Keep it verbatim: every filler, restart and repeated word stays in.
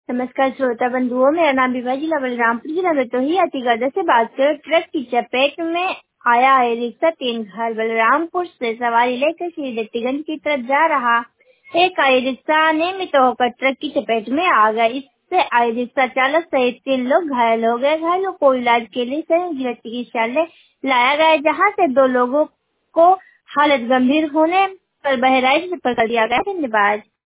नमस्कार श्रोता बंधुओं, मेरा नाम विभा, जिला बलरामपुर, जिला भदोही अतिगढ़ से बात कर। ट्रक की चपेट में आया है रिक्शा। तीन घर बलरामपुर से सवारी लेकर श्री दत्तीगंज की तरफ जा रहा एक आई रिक्शा अनियमित होकर ट्रक की चपेट में आ गया। इससे आई रिक्शा चालक सहित तीन लोग घायल हो गए। घायलों को इलाज के लिए जिला चिकित्सालय लाया गया, जहाँ से दो लोगों को हालत गंभीर होने पर बहराइच रेफर कर दिया गया। धन्यवाद।